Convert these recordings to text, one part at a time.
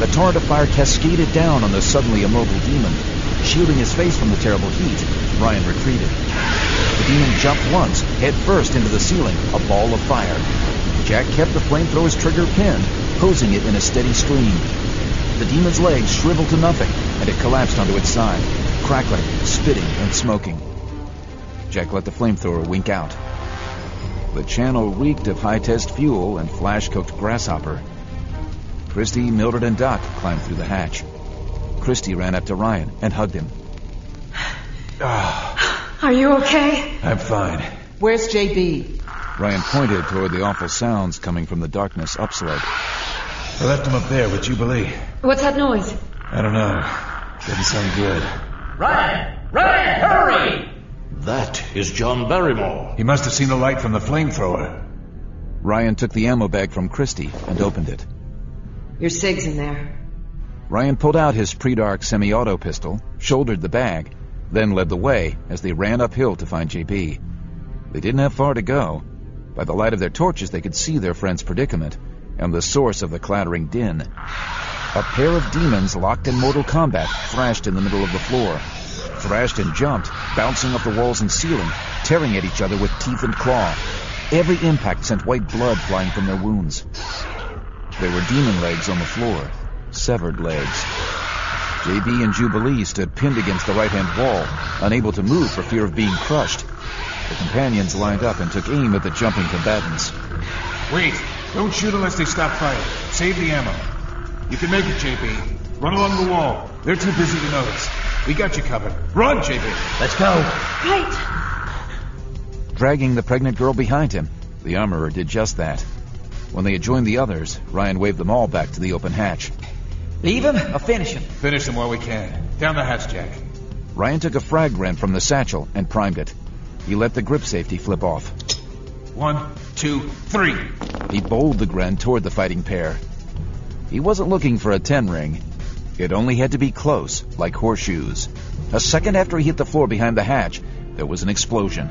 The torrent of fire cascaded down on the suddenly immobile demon. Shielding his face from the terrible heat, Ryan retreated. The demon jumped once, head first into the ceiling, a ball of fire. Jack kept the flamethrower's trigger pinned, hosing it in a steady stream. The demon's legs shriveled to nothing, and it collapsed onto its side, crackling, spitting, and smoking. Jack let the flamethrower wink out. The channel reeked of high-test fuel and flash-cooked grasshopper. Christy, Mildred, and Doc climbed through the hatch. Christy ran up to Ryan and hugged him. Are you okay? I'm fine. Where's JB? Ryan pointed toward the awful sounds coming from the darkness upsled. I left him up there with Jubilee. What's that noise? I don't know. Didn't sound good. Ryan! Ryan, hurry! That is John Barrymore. He must have seen the light from the flamethrower. Ryan took the ammo bag from Christy and opened it. Your SIG's in there. Ryan pulled out his pre-dark semi-auto pistol, shouldered the bag, then led the way as they ran uphill to find JB. They didn't have far to go. By the light of their torches, they could see their friend's predicament and the source of the clattering din. A pair of demons locked in mortal combat thrashed in the middle of the floor. Thrashed and jumped, bouncing off the walls and ceiling, tearing at each other with teeth and claw. Every impact sent white blood flying from their wounds. There were demon legs on the floor, severed legs. JB and Jubilee stood pinned against the right-hand wall, unable to move for fear of being crushed. The companions lined up and took aim at the jumping combatants. Wait! Don't shoot unless they stop fighting. Save the ammo. You can make it, JB. Run along the wall. They're too busy to notice. We got you covered. Run, JB! Let's go. Right. Dragging the pregnant girl behind him, the armorer did just that. When they had joined the others, Ryan waved them all back to the open hatch. Leave him or finish him? Finish them while we can. Down the hatch, Jack. Ryan took a frag grenade from the satchel and primed it. He let the grip safety flip off. 1, 2, 3. He bowled the gren toward the fighting pair. He wasn't looking for a 10 ring. It only had to be close, like horseshoes. A second after he hit the floor behind the hatch, there was an explosion.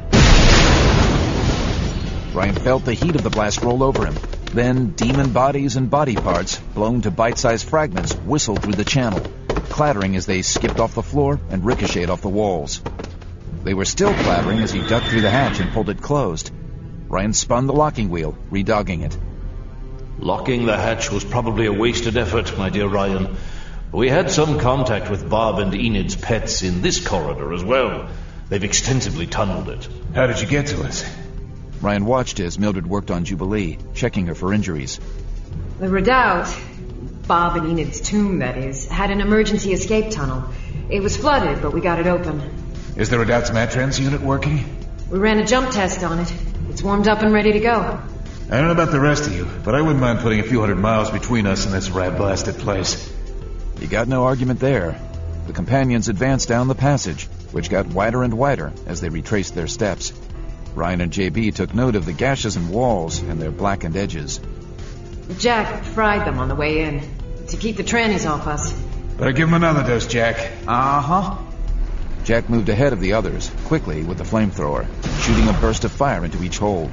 Ryan felt the heat of the blast roll over him. Then demon bodies and body parts, blown to bite-sized fragments, whistled through the channel, clattering as they skipped off the floor and ricocheted off the walls. They were still clattering as he ducked through the hatch and pulled it closed. Ryan spun the locking wheel, redogging it. Locking the hatch was probably a wasted effort, my dear Ryan. We had some contact with Bob and Enid's pets in this corridor as well. They've extensively tunneled it. How did you get to us? Ryan watched as Mildred worked on Jubilee, checking her for injuries. The Redoubt, Bob and Enid's tomb, that is, had an emergency escape tunnel. It was flooded, but we got it open. Is the Redoubt's Matrans unit working? We ran a jump test on it. It's warmed up and ready to go. I don't know about the rest of you, but I wouldn't mind putting a few hundred miles between us and this rat-blasted place. He got no argument there. The companions advanced down the passage, which got wider and wider as they retraced their steps. Ryan and JB took note of the gashes in walls and their blackened edges. Jack fried them on the way in, to keep the trannies off us. Better give him another dose, Jack. Uh-huh. Jack moved ahead of the others, quickly with the flamethrower, shooting a burst of fire into each hole.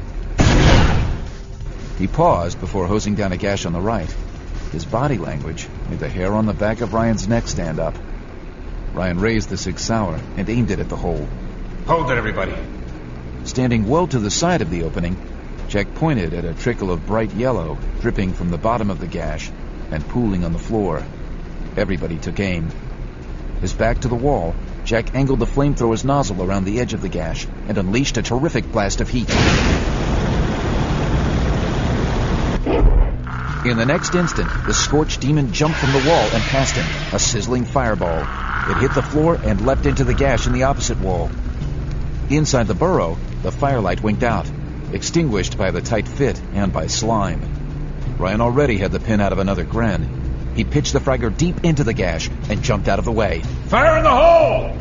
He paused before hosing down a gash on the right. His body language made the hair on the back of Ryan's neck stand up. Ryan raised the Sig Sauer and aimed it at the hole. Hold it, everybody. Standing well to the side of the opening, Jack pointed at a trickle of bright yellow dripping from the bottom of the gash and pooling on the floor. Everybody took aim. His back to the wall, Jack angled the flamethrower's nozzle around the edge of the gash and unleashed a terrific blast of heat. In the next instant, the scorched demon jumped from the wall and past him, a sizzling fireball. It hit the floor and leapt into the gash in the opposite wall. Inside the burrow, the firelight winked out, extinguished by the tight fit and by slime. Ryan already had the pin out of another gren. He pitched the fragger deep into the gash and jumped out of the way. Fire in the hole!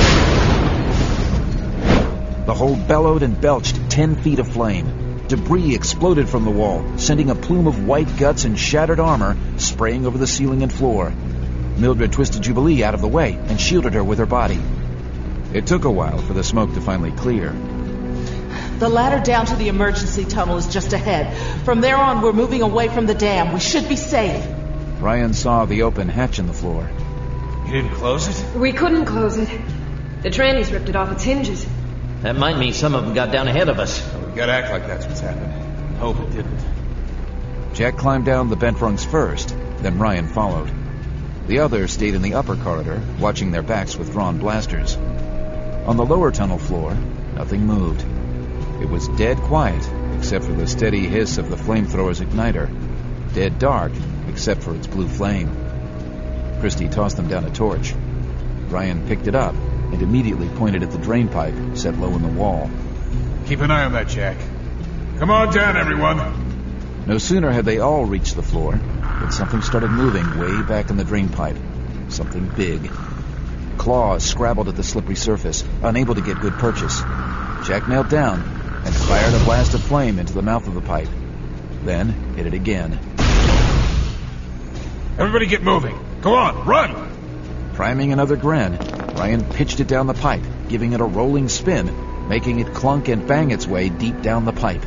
The hole bellowed and belched 10 feet of flame. Debris exploded from the wall, sending a plume of white guts and shattered armor spraying over the ceiling and floor. Mildred twisted Jubilee out of the way and shielded her with her body. It took a while for the smoke to finally clear. The ladder down to the emergency tunnel is just ahead. From there on, we're moving away from the dam. We should be safe. Ryan saw the open hatch in the floor. You didn't close it? We couldn't close it. The trannies ripped it off its hinges. That might mean some of them got down ahead of us. We gotta act like that's what's happened. Hope it didn't. Jack climbed down the bent rungs first, then Ryan followed. The others stayed in the upper corridor, watching their backs with drawn blasters. On the lower tunnel floor, nothing moved. It was dead quiet, except for the steady hiss of the flamethrower's igniter. Dead dark, except for its blue flame. Christie tossed them down a torch. Ryan picked it up and immediately pointed at the drain pipe set low in the wall. Keep an eye on that, Jack. Come on down, everyone. No sooner had they all reached the floor than something started moving way back in the drain pipe. Something big. Claws scrabbled at the slippery surface, unable to get good purchase. Jack knelt down and fired a blast of flame into the mouth of the pipe. Then hit it again. Everybody get moving. Go on, run! Priming another gren, Ryan pitched it down the pipe, giving it a rolling spin, making it clunk and bang its way deep down the pipe.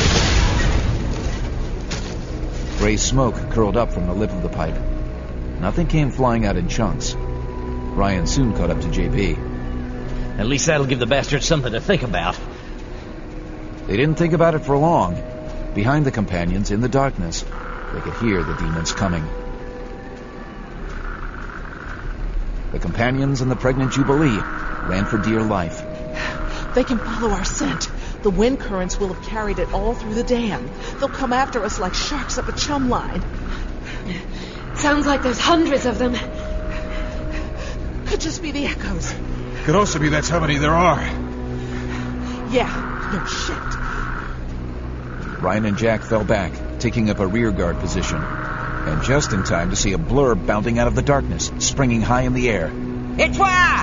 Gray smoke curled up from the lip of the pipe. Nothing came flying out in chunks. Ryan soon caught up to JB. At least that'll give the bastards something to think about. They didn't think about it for long. Behind the companions, in the darkness, they could hear the demons coming. The companions and the pregnant Jubilee ran for dear life. They can follow our scent. The wind currents will have carried it all through the dam. They'll come after us like sharks up a chum line. Sounds like there's hundreds of them. Could just be the echoes. Could also be that's how many there are. Yeah, no shit. Ryan and Jack fell back, taking up a rearguard position. And just in time to see a blur bounding out of the darkness, springing high in the air. It's why!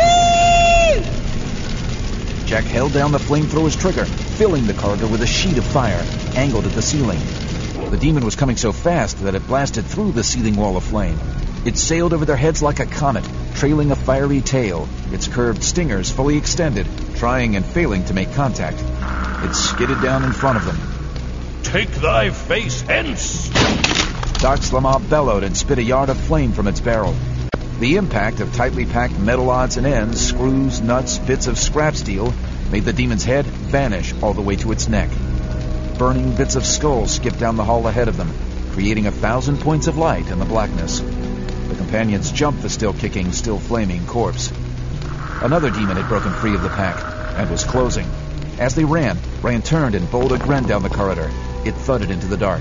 Jack held down the flamethrower's trigger, filling the corridor with a sheet of fire, angled at the ceiling. The demon was coming so fast that it blasted through the seething wall of flame. It sailed over their heads like a comet, trailing a fiery tail, its curved stingers fully extended, trying and failing to make contact. It skidded down in front of them. Take thy face hence! Doc Slamov bellowed and spit a yard of flame from its barrel. The impact of tightly packed metal odds and ends, screws, nuts, bits of scrap steel, made the demon's head vanish all the way to its neck. Burning bits of skull skipped down the hall ahead of them, creating 1,000 points of light in the blackness. The companions jumped the still-kicking, still-flaming corpse. Another demon had broken free of the pack and was closing. As they ran, Ryan turned and bowled a gren down the corridor. It thudded into the dark.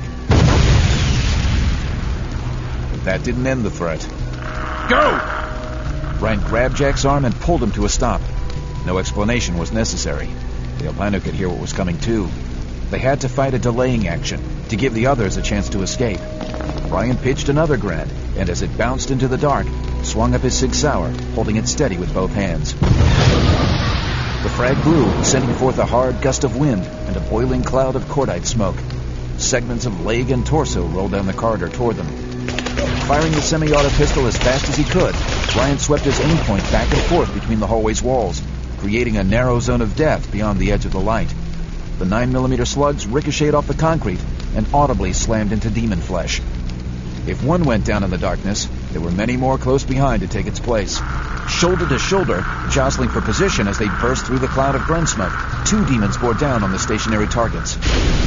But that didn't end the threat. Go! Ryan grabbed Jack's arm and pulled him to a stop. No explanation was necessary. The albino could hear what was coming too. They had to fight a delaying action to give the others a chance to escape. Ryan pitched another gren, and as it bounced into the dark, swung up his Sig Sauer, holding it steady with both hands. The frag blew, sending forth a hard gust of wind and a boiling cloud of cordite smoke. Segments of leg and torso rolled down the corridor toward them. Firing the semi-auto pistol as fast as he could, Ryan swept his aim point back and forth between the hallway's walls, creating a narrow zone of death beyond the edge of the light. The 9mm slugs ricocheted off the concrete and audibly slammed into demon flesh. If one went down in the darkness, there were many more close behind to take its place. Shoulder to shoulder, jostling for position as they burst through the cloud of gren smoke, 2 demons bore down on the stationary targets.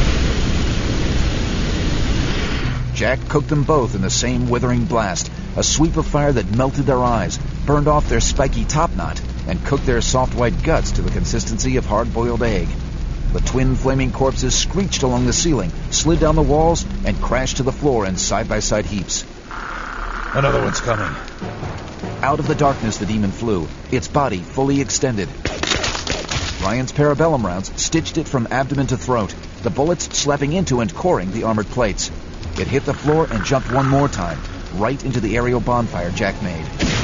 Jack cooked them both in the same withering blast, a sweep of fire that melted their eyes, burned off their spiky topknot, and cooked their soft white guts to the consistency of hard-boiled egg. The twin flaming corpses screeched along the ceiling, slid down the walls, and crashed to the floor in side-by-side heaps. Another one's coming. Out of the darkness the demon flew, its body fully extended. Ryan's parabellum rounds stitched it from abdomen to throat, the bullets slapping into and coring the armored plates. It hit the floor and jumped one more time, right into the aerial bonfire Jack made.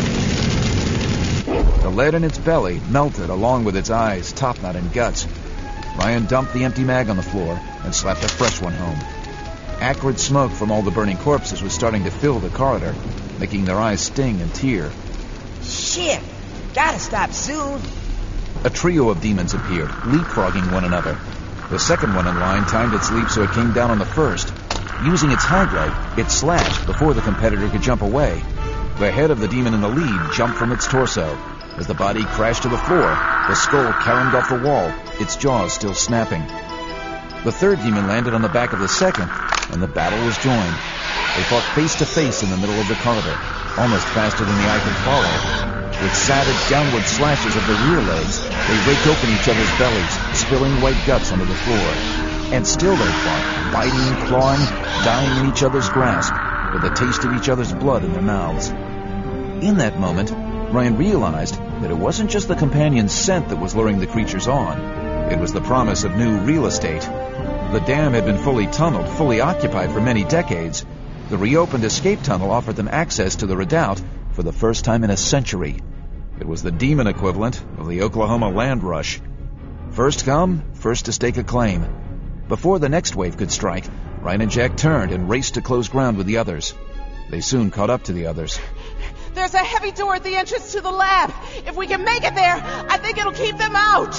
The lead in its belly melted along with its eyes, topknot, and guts. Ryan dumped the empty mag on the floor and slapped a fresh one home. Acrid smoke from all the burning corpses was starting to fill the corridor, making their eyes sting and tear. Shit! Gotta stop soon. A trio of demons appeared, leapfrogging one another. The second one in line timed its leap so it came down on the first. Using its hind leg, it slashed before the competitor could jump away. The head of the demon in the lead jumped from its torso. As the body crashed to the floor, the skull caromed off the wall, its jaws still snapping. The third demon landed on the back of the second, and the battle was joined. They fought face to face in the middle of the corridor, almost faster than the eye could follow. With savage downward slashes of the rear legs, they raked open each other's bellies, spilling white guts onto the floor. And still they fought, biting, clawing, dying in each other's grasp, with the taste of each other's blood in their mouths. In that moment, Ryan realized that it wasn't just the companion's scent that was luring the creatures on. It was the promise of new real estate. The dam had been fully tunneled, fully occupied for many decades. The reopened escape tunnel offered them access to the redoubt for the first time in a century. It was the demon equivalent of the Oklahoma land rush. First come, first to stake a claim. Before the next wave could strike, Ryan and Jack turned and raced to close ground with the others. They soon caught up to the others. There's a heavy door at the entrance to the lab. If we can make it there, I think it'll keep them out.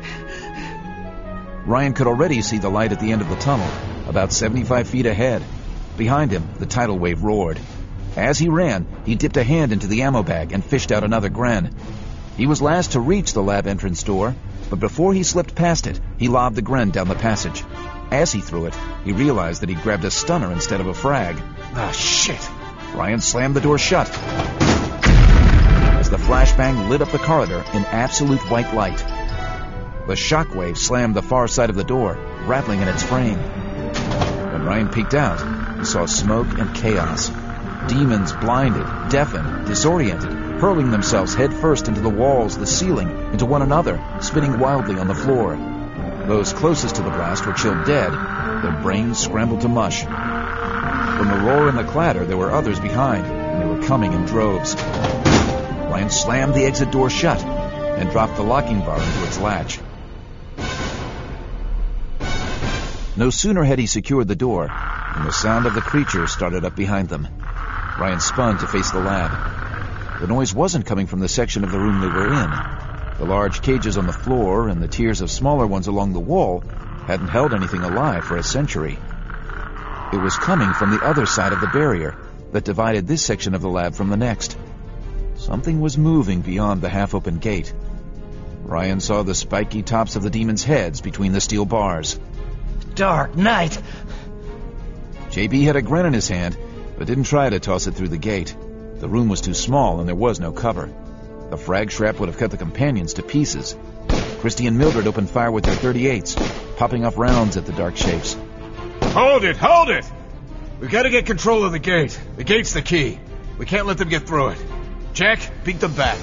Ryan could already see the light at the end of the tunnel, about 75 feet ahead. Behind him, the tidal wave roared. As he ran, he dipped a hand into the ammo bag and fished out another Gren. He was last to reach the lab entrance door, but before he slipped past it, he lobbed the Gren down the passage. As he threw it, he realized that he'd grabbed a stunner instead of a frag. Ah, shit. Ryan slammed the door shut as the flashbang lit up the corridor in absolute white light. The shockwave slammed the far side of the door, rattling in its frame. When Ryan peeked out, he saw smoke and chaos. Demons blinded, deafened, disoriented, hurling themselves headfirst into the walls, the ceiling, into one another, spinning wildly on the floor. Those closest to the blast were chilled dead, their brains scrambled to mush. From the roar and the clatter, there were others behind, and they were coming in droves. Ryan slammed the exit door shut and dropped the locking bar into its latch. No sooner had he secured the door than the sound of the creature started up behind them. Ryan spun to face the lab. The noise wasn't coming from the section of the room they were in. The large cages on the floor and the tiers of smaller ones along the wall hadn't held anything alive for a century. It was coming from the other side of the barrier that divided this section of the lab from the next. Something was moving beyond the half-open gate. Ryan saw the spiky tops of the demons' heads between the steel bars. Dark night! JB had a Gren in his hand, but didn't try to toss it through the gate. The room was too small and there was no cover. A frag shrap would have cut the companions to pieces. Christy and Mildred opened fire with their .38s, popping off rounds at the dark shapes. Hold it! Hold it! We've got to get control of the gate. The gate's the key. We can't let them get through it. Jack, beat them back.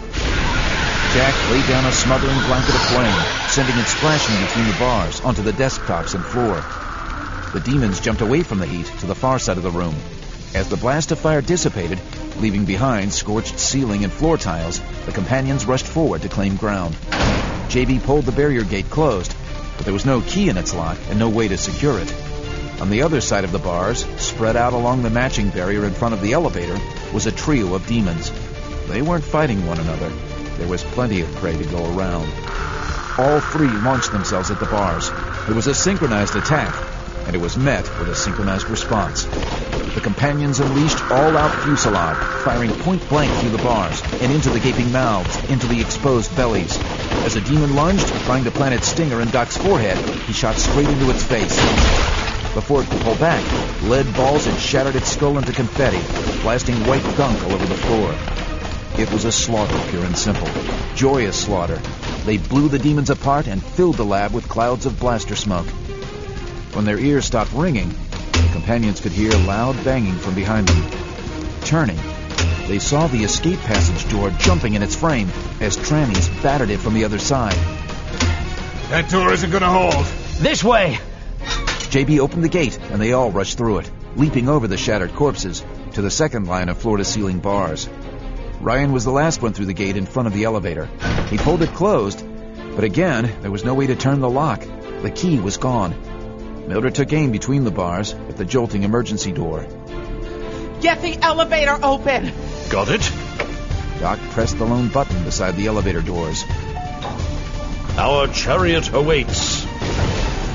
Jack laid down a smothering blanket of flame, sending it splashing between the bars onto the desktops and floor. The demons jumped away from the heat to the far side of the room. As the blast of fire dissipated, leaving behind scorched ceiling and floor tiles, the companions rushed forward to claim ground. JB pulled the barrier gate closed, but there was no key in its lock and no way to secure it. On the other side of the bars, spread out along the matching barrier in front of the elevator, was a trio of demons. They weren't fighting one another. There was plenty of prey to go around. All three launched themselves at the bars. It was a synchronized attack, and it was met with a synchronized response. The companions unleashed all-out fusillade, firing point-blank through the bars and into the gaping mouths, into the exposed bellies. As a demon lunged, trying to plant its stinger in Doc's forehead, he shot straight into its face. Before it could pull back, lead balls had shattered its skull into confetti, blasting white gunk all over the floor. It was a slaughter, pure and simple. Joyous slaughter. They blew the demons apart and filled the lab with clouds of blaster smoke. When their ears stopped ringing, the companions could hear loud banging from behind them. Turning, they saw the escape passage door jumping in its frame as trannies battered it from the other side. That door isn't going to hold. This way! JB opened the gate, and they all rushed through it, leaping over the shattered corpses to the second line of floor-to-ceiling bars. Ryan was the last one through the gate in front of the elevator. He pulled it closed, but again, there was no way to turn the lock. The key was gone. Mildred took aim between the bars at the jolting emergency door. Get the elevator open! Got it? Doc pressed the lone button beside the elevator doors. Our chariot awaits.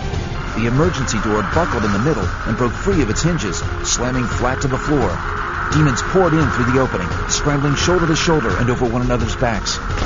The emergency door buckled in the middle and broke free of its hinges, slamming flat to the floor. Demons poured in through the opening, scrambling shoulder to shoulder and over one another's backs.